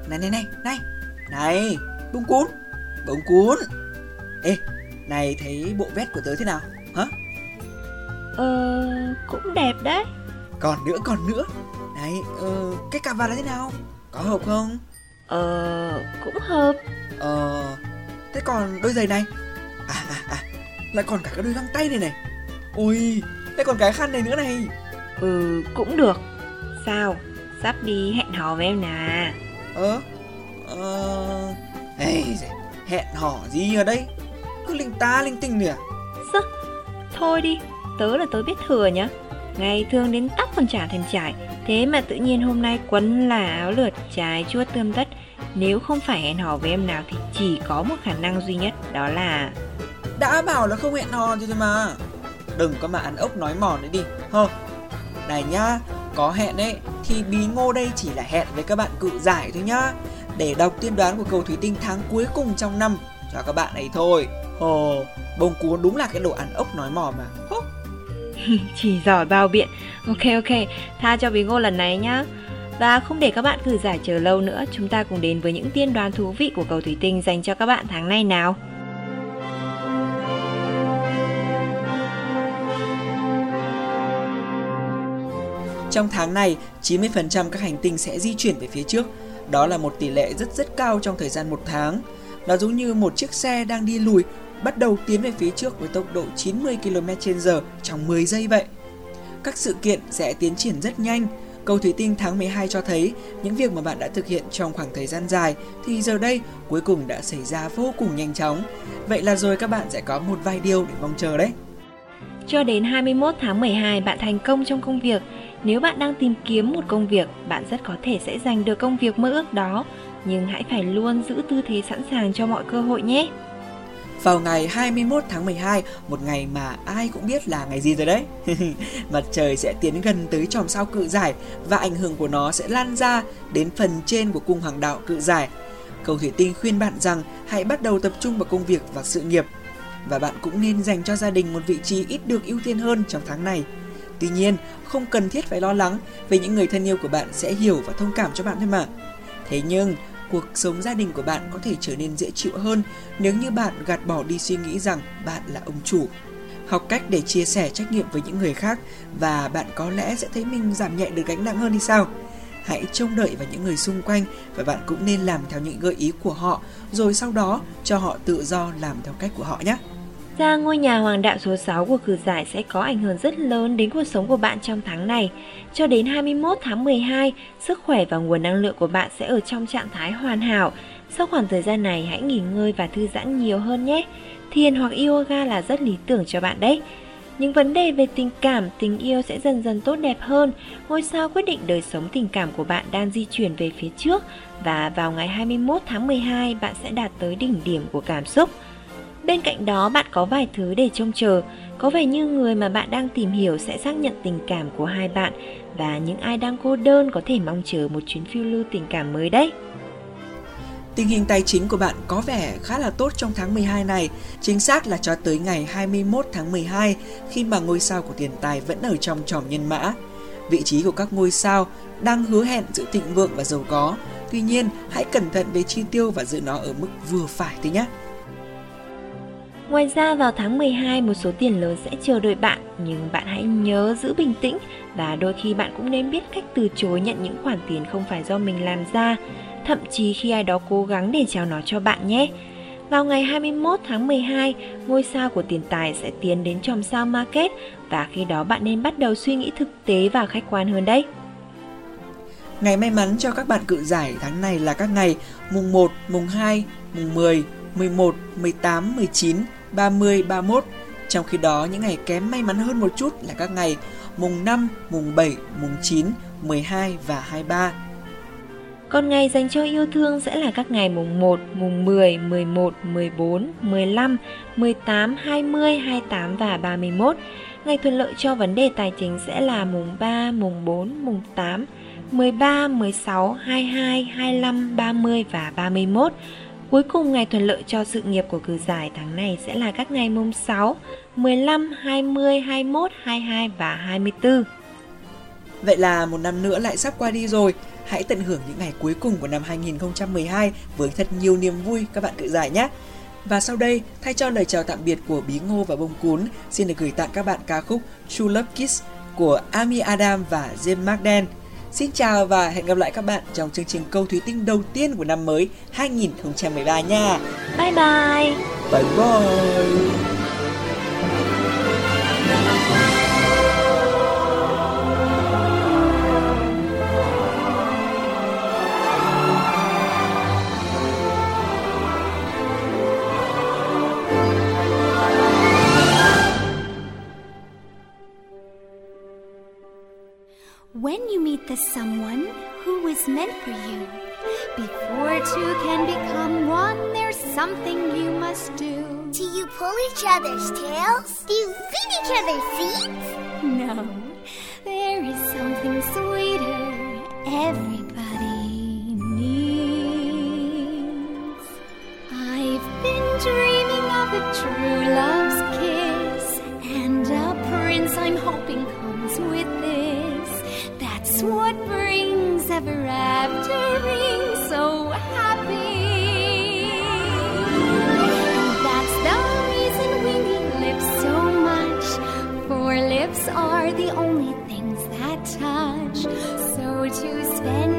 Này, bông cuốn. Ê, này thấy bộ vest của tớ thế nào? Hả? Cũng đẹp đấy. Còn nữa. Này, cái cà vạt là thế nào? Có hợp không? Cũng hợp. Thế còn đôi giày này? Lại còn cả cái đôi găng tay này. Ôi, lại còn cái khăn này nữa này. Cũng được. Sao? Sắp đi hẹn hò với em nè. Hẹn hò gì ở đây? Cứ linh tinh nè. Thôi đi, tớ là tớ biết thừa nhá. Ngày thường đến tóc còn chả thèm chải, thế mà tự nhiên hôm nay quấn là áo lượt, trái chuốt tươm tất. Nếu không phải hẹn hò với em nào thì chỉ có một khả năng duy nhất, đó là... Đã bảo là không hẹn hò thôi mà. Đừng có mà ăn ốc nói mòn đấy đi. Này nhá, có hẹn ấy thì Bí Ngô đây chỉ là hẹn với các bạn cự giải thôi nhá, để đọc tiên đoán của cầu thủy tinh tháng cuối cùng trong năm cho các bạn ấy thôi. Bông cuốn đúng là cái đồ ăn ốc nói mò mà. Chỉ giỏi bao biện. Ok, tha cho Bí Ngô lần này nhá. Và không để các bạn cự giải chờ lâu nữa, chúng ta cùng đến với những tiên đoán thú vị của cầu thủy tinh dành cho các bạn tháng này nào. Trong tháng này, 90% các hành tinh sẽ di chuyển về phía trước. Đó là một tỷ lệ rất cao trong thời gian một tháng. Nó giống như một chiếc xe đang đi lùi, bắt đầu tiến về phía trước với tốc độ 90 km/h trong 10 giây vậy. Các sự kiện sẽ tiến triển rất nhanh. Cầu thủy tinh tháng 12 cho thấy những việc mà bạn đã thực hiện trong khoảng thời gian dài thì giờ đây cuối cùng đã xảy ra vô cùng nhanh chóng. Vậy là rồi các bạn sẽ có một vài điều để mong chờ đấy. Cho đến 21 tháng 12 bạn thành công trong công việc. Nếu bạn đang tìm kiếm một công việc, bạn rất có thể sẽ giành được công việc mơ ước đó. Nhưng hãy phải luôn giữ tư thế sẵn sàng cho mọi cơ hội nhé. Vào ngày 21 tháng 12, một ngày mà ai cũng biết là ngày gì rồi đấy. Mặt trời sẽ tiến gần tới chòm sao Cự Giải và ảnh hưởng của nó sẽ lan ra đến phần trên của cung hoàng đạo Cự Giải. Cầu thủy tinh khuyên bạn rằng hãy bắt đầu tập trung vào công việc và sự nghiệp. Và bạn cũng nên dành cho gia đình một vị trí ít được ưu tiên hơn trong tháng này. Tuy nhiên, không cần thiết phải lo lắng vì những người thân yêu của bạn sẽ hiểu và thông cảm cho bạn thôi mà. Thế nhưng, cuộc sống gia đình của bạn có thể trở nên dễ chịu hơn nếu như bạn gạt bỏ đi suy nghĩ rằng bạn là ông chủ. Học cách để chia sẻ trách nhiệm với những người khác và bạn có lẽ sẽ thấy mình giảm nhẹ được gánh nặng hơn thì sao? Hãy trông đợi vào những người xung quanh và bạn cũng nên làm theo những gợi ý của họ, rồi sau đó cho họ tự do làm theo cách của họ nhé. Ra ngôi nhà hoàng đạo số 6 của Cự Giải sẽ có ảnh hưởng rất lớn đến cuộc sống của bạn trong tháng này. Cho đến 21 tháng 12, sức khỏe và nguồn năng lượng của bạn sẽ ở trong trạng thái hoàn hảo. Sau khoảng thời gian này, hãy nghỉ ngơi và thư giãn nhiều hơn nhé. Thiền hoặc yoga là rất lý tưởng cho bạn đấy. Những vấn đề về tình cảm, tình yêu sẽ dần dần tốt đẹp hơn. Ngôi sao quyết định đời sống tình cảm của bạn đang di chuyển về phía trước. Và vào ngày 21 tháng 12, bạn sẽ đạt tới đỉnh điểm của cảm xúc. Bên cạnh đó, bạn có vài thứ để trông chờ. Có vẻ như người mà bạn đang tìm hiểu sẽ xác nhận tình cảm của hai bạn. Và những ai đang cô đơn có thể mong chờ một chuyến phiêu lưu tình cảm mới đấy. Tình hình tài chính của bạn có vẻ khá là tốt trong tháng 12 này. Chính xác là cho tới ngày 21 tháng 12 khi mà ngôi sao của tiền tài vẫn ở trong chòm Nhân Mã. Vị trí của các ngôi sao đang hứa hẹn sự thịnh vượng và giàu có. Tuy nhiên, hãy cẩn thận về chi tiêu và giữ nó ở mức vừa phải thôi nhé. Ngoài ra vào tháng 12 một số tiền lớn sẽ chờ đợi bạn, nhưng bạn hãy nhớ giữ bình tĩnh và đôi khi bạn cũng nên biết cách từ chối nhận những khoản tiền không phải do mình làm ra, thậm chí khi ai đó cố gắng để trao nó cho bạn nhé. Vào ngày 21 tháng 12, ngôi sao của tiền tài sẽ tiến đến chòm sao Market và khi đó bạn nên bắt đầu suy nghĩ thực tế và khách quan hơn đấy. Ngày may mắn cho các bạn Cự Giải tháng này là các ngày mùng 1, mùng 2, mùng 10, 11, 18, 19, 30, 31. Trong khi đó, những ngày kém may mắn hơn một chút là các ngày mùng 5, mùng 7, mùng 9, 12 và 23. Còn ngày dành cho yêu thương sẽ là các ngày mùng 1, mùng 10, 11, 14, 15, 18, 20, 28 và 31. Ngày thuận lợi cho vấn đề tài chính sẽ là mùng 3, mùng 4, mùng 8, 13, 16, 22, 25, 30 và 31. Cuối cùng, ngày thuận lợi cho sự nghiệp của Cự Giải tháng này sẽ là các ngày mùng 6, 15, 20, 21, 22 và 24. Vậy là một năm nữa lại sắp qua đi rồi. Hãy tận hưởng những ngày cuối cùng của năm 2012 với thật nhiều niềm vui các bạn cự giải nhé. Và sau đây, thay cho lời chào tạm biệt của Bí Ngô và Bông Cún, xin được gửi tặng các bạn ca khúc True Love Kiss của Amy Adam và James Magden. Xin chào và hẹn gặp lại các bạn trong chương trình Câu Thủy Tinh đầu tiên của năm mới 2013 nha. Bye bye. Bye bye. When you meet the someone who was meant for you, before two can become one, there's something you must do. Do you pull each other's tails? Do you feed each other's seeds? No, there is something sweeter everybody needs. I've been dreaming of a true love's kiss, and a prince I'm hoping comes with this. That's what brings ever aftering so happy. And that's the reason we need lips so much, for lips are the only things that touch. So to spend